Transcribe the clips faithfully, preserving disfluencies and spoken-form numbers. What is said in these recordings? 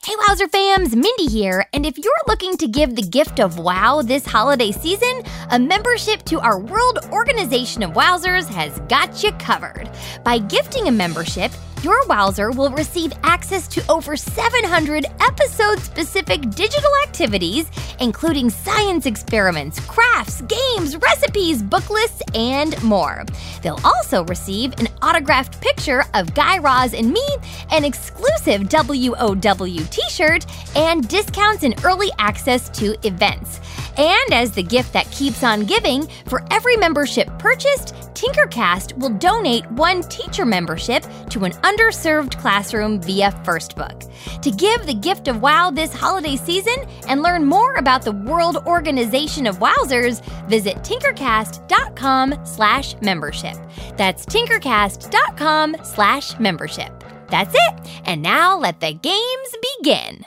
Hey, Wowzer fams, Mindy here, and if you're looking to give the gift of wow this holiday season, a membership to our World Organization of Wowzers has got you covered. By gifting a membership, your Wowzer will receive access to over seven hundred episode-specific digital activities, including science experiments, crafts, games, recipes, book lists, and more. They'll also receive an autographed picture of Guy Raz and me, an exclusive W O W t-shirt, and discounts and early access to events. And as the gift that keeps on giving, for every membership purchased, Tinkercast will donate one teacher membership to an underserved classroom via FirstBook. To give the gift of wow this holiday season and learn more about the World Organization of Wowzers, visit tinkercast.com slash membership. That's tinkercast.com slash membership. That's it. And now let the games begin.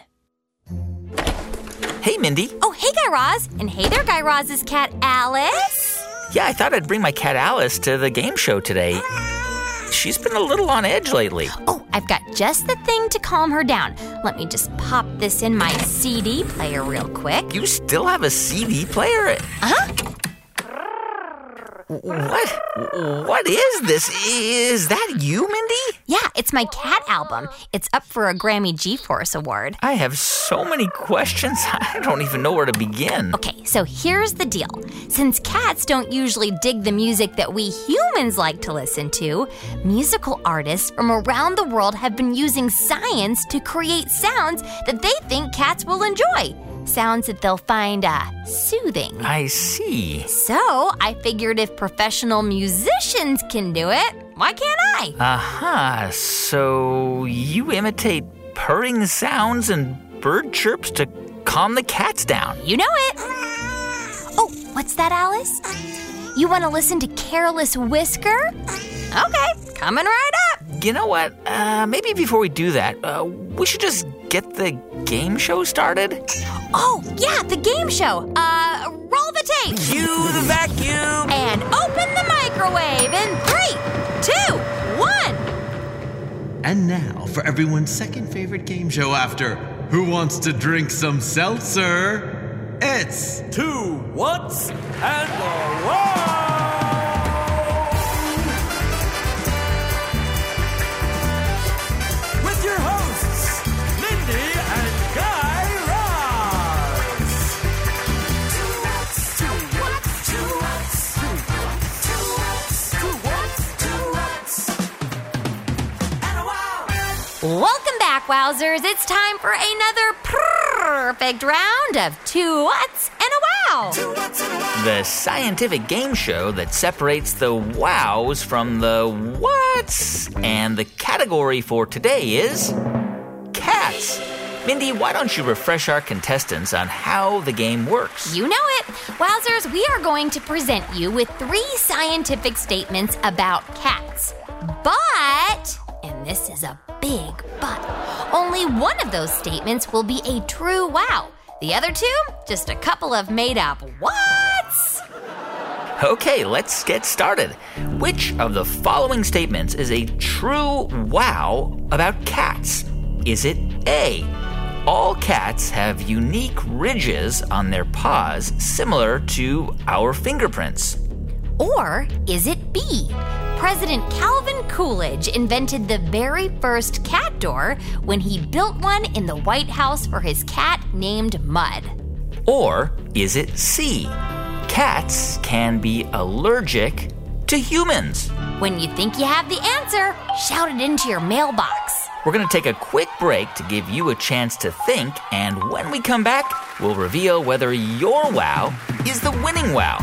Hey, Mindy. Oh, hey, Guy Raz. And hey there, Guy Raz's cat, Alice. Yeah, I thought I'd bring my cat Alice to the game show today. She's been a little on edge lately. Oh, I've got just the thing to calm her down. Let me just pop this in my C D player real quick. You still have a C D player? Uh-huh. What? What is this? Is that you, Mindy? Yeah, it's my cat album. It's up for a Grammy G-Force Award. I have so many questions, I don't even know where to begin. Okay, so here's the deal. Since cats don't usually dig the music that we humans like to listen to, musical artists from around the world have been using science to create sounds that they think cats will enjoy. Sounds that they'll find uh, soothing. I see. So I figured if professional musicians can do it, why can't I? Uh-huh. So you imitate purring sounds and bird chirps to calm the cats down. You know it. Oh, what's that, Alice? You want to listen to Careless Whisker? Okay, coming right up. You know what? Uh, maybe before we do that, uh, we should just get the game show started. Oh, yeah, the game show. Uh, roll the tape. Cue the vacuum. And open the microwave in three, two, one. And now for everyone's second favorite game show after Who Wants to Drink Some Seltzer? It's Two Whats and a Wow! With your hosts, Mindy and Guy Raz. Two Whats, two Whats, two Whats, two Whats, two Whats, two Whats, and a Wow! Welcome back, Wowzers. It's time for another perfect round of Two Whats and a Wow. Two Whats and a Wow! The scientific game show that separates the wows from the whats. And the category for today is cats. Mindy, why don't you refresh our contestants on how the game works? You know it. Wowzers, we are going to present you with three scientific statements about cats. But, and this is a big but, only one of those statements will be a true wow. The other two, just a couple of made-up whats. Okay, let's get started. Which of the following statements is a true wow about cats? Is it A, all cats have unique ridges on their paws similar to our fingerprints? Or is it B, President Calvin Coolidge invented the very first cat door when he built one in the White House for his cat named Mud? Or is it C, cats can be allergic to humans? When you think you have the answer, shout it into your mailbox. We're going to take a quick break to give you a chance to think, and when we come back, we'll reveal whether your wow is the winning wow.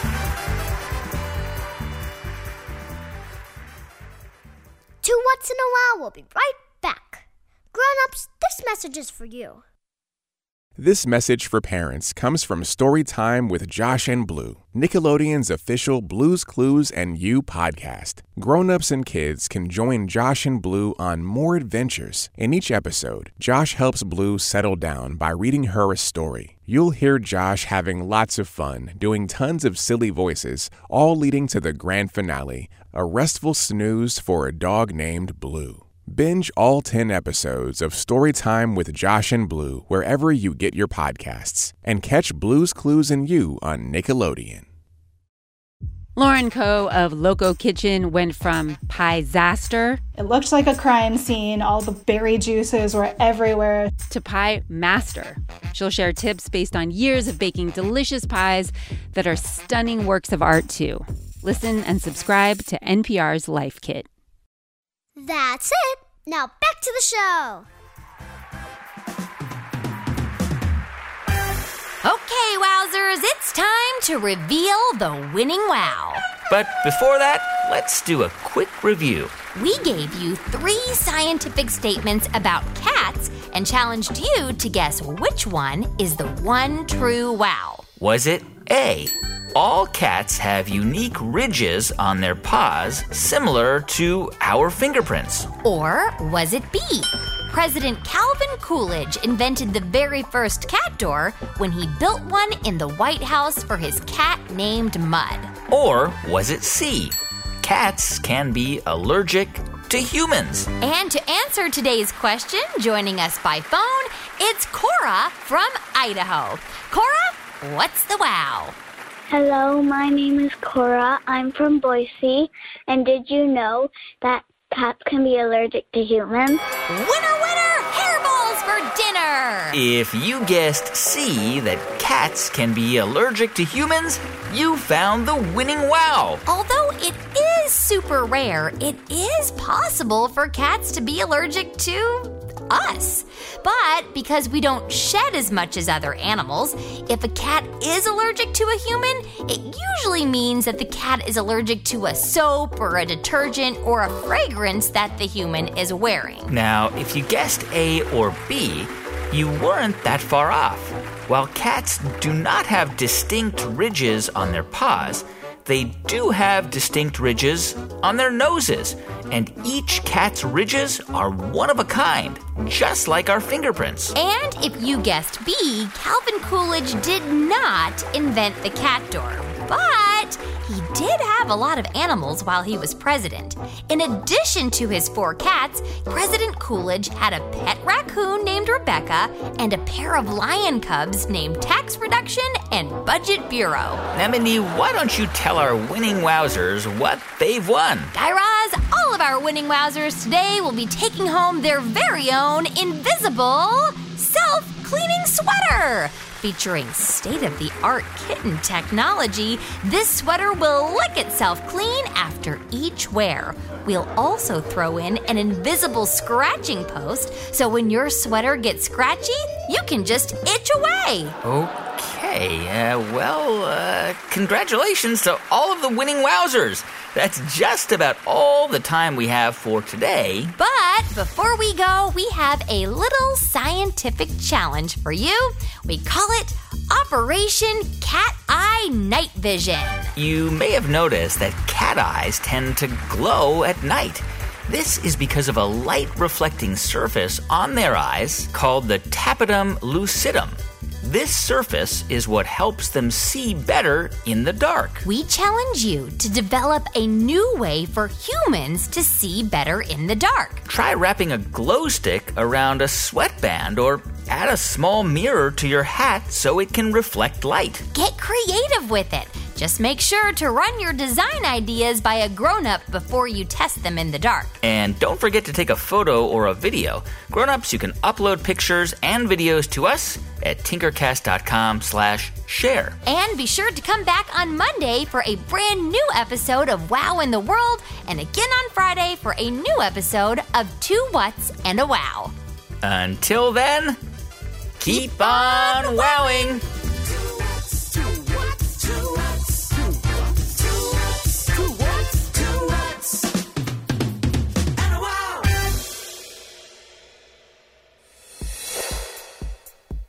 Two Whats in a Wow. We'll be right back. Grown-ups, this message is for you. This message for parents comes from Storytime with Josh and Blue, Nickelodeon's official Blue's Clues and You podcast. Grown-ups and kids can join Josh and Blue on more adventures. In each episode, Josh helps Blue settle down by reading her a story. You'll hear Josh having lots of fun, doing tons of silly voices, all leading to the grand finale, a restful snooze for a dog named Blue. Binge all ten episodes of Storytime with Josh and Blue wherever you get your podcasts. And catch Blue's Clues and You on Nickelodeon. Lauren Coe of Loco Kitchen went from pie-zaster It looked like a crime scene. All the berry juices were everywhere. to pie master. She'll share tips based on years of baking delicious pies that are stunning works of art, too. Listen and subscribe to N P R's Life Kit. That's it. Now back to the show. Okay, wowzers, it's time to reveal the winning wow. But before that, let's do a quick review. We gave you three scientific statements about cats and challenged you to guess which one is the one true wow. Was it A, all cats have unique ridges on their paws similar to our fingerprints? Or was it B, President Calvin Coolidge invented the very first cat door when he built one in the White House for his cat named Mud? Or was it C, cats can be allergic to humans? And to answer today's question, joining us by phone, it's Cora from Idaho. Cora, what's the wow? Hello, my name is Cora. I'm from Boise. And did you know that cats can be allergic to humans? Winner, winner, hairballs for dinner! If you guessed C, that cats can be allergic to humans, you found the winning wow. Although it is super rare, it is possible for cats to be allergic to us. But because we don't shed as much as other animals, if a cat is allergic to a human, it usually means that the cat is allergic to a soap or a detergent or a fragrance that the human is wearing. Now, if you guessed A or B, you weren't that far off. While cats do not have distinct ridges on their paws, they do have distinct ridges on their noses, and each cat's ridges are one of a kind, just like our fingerprints. And if you guessed B, Calvin Coolidge did not invent the cat door, but he did have a lot of animals while he was president. In addition to his four cats, President Coolidge had a pet raccoon named Rebecca and a pair of lion cubs named Tax Reduction and Budget Bureau. Now, Mindy, why don't you tell our winning wowzers what they've won? Guy Raz, all of our winning wowzers today will be taking home their very own invisible self-cleaning sweater. Featuring state-of-the-art kitten technology, this sweater will lick itself clean after each wear. We'll also throw in an invisible scratching post, so when your sweater gets scratchy, you can just itch away. Okay, uh, well, uh, congratulations to all of the winning wowzers. That's just about all the time we have for today. But before we go, we have a little scientific challenge for you. We call it Operation Cat Eye Night Vision. You may have noticed that cat eyes tend to glow at night. This is because of a light-reflecting surface on their eyes called the tapetum lucidum. This surface is what helps them see better in the dark. We challenge you to develop a new way for humans to see better in the dark. Try wrapping a glow stick around a sweatband or add a small mirror to your hat so it can reflect light. Get creative with it. Just make sure to run your design ideas by a grown-up before you test them in the dark. And don't forget to take a photo or a video. Grown-ups, you can upload pictures and videos to us at tinkercast.com slash share. And be sure to come back on Monday for a brand new episode of Wow in the World, and again on Friday for a new episode of Two Whats and a Wow. Until then, keep on wowing!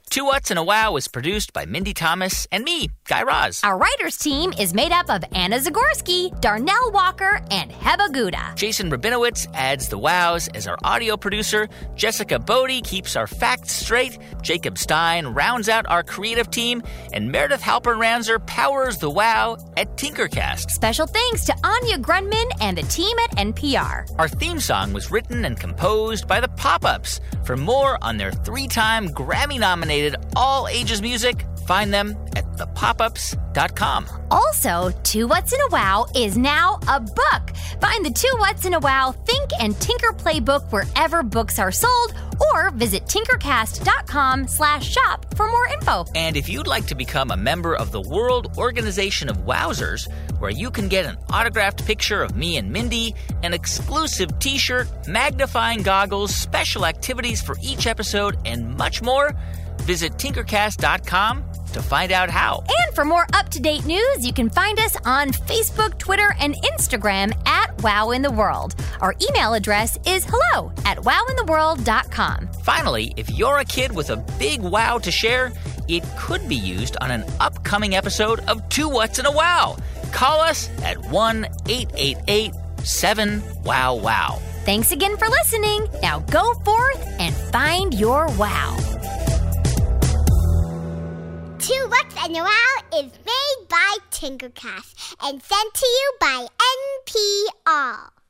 Two What's and a Wow is produced by Mindy Thomas and me, Guy Raz. Our writers team is made up of Anna Zagorski, Darnell Walker, and Heba Gouda. Jason Rabinowitz adds the wows as our audio producer. Jessica Bodie keeps our facts straight. Jacob Stein rounds out our creative team. And Meredith Halpern-Ranzer powers the wow at Tinkercast. Special thanks to Anya Grunman and the team at N P R. Our theme song was written and composed by the Pop-Ups. For more on their three-time Grammy-nominated all-ages music, find them at the pop ups dot com. Also, Two What's in a Wow is now a book. Find the Two What's in a Wow Think and Tinker Playbook wherever books are sold, or visit tinkercast.com slash shop for more info. And if you'd like to become a member of the World Organization of Wowzers, where you can get an autographed picture of me and Mindy, an exclusive t-shirt, magnifying goggles, special activities for each episode, and much more, visit tinkercast dot com to find out how. And for more up-to-date news, you can find us on Facebook, Twitter, and Instagram at Wow in the World. Our email address is hello at wow in the world dot com. Finally, if you're a kid with a big wow to share, it could be used on an upcoming episode of Two What's in a Wow. Call us at one eight eight eight seven wow wow. Thanks again for listening. Now go forth and find your wow. Two What's and a Wow is made by Tinkercast and sent to you by N P R.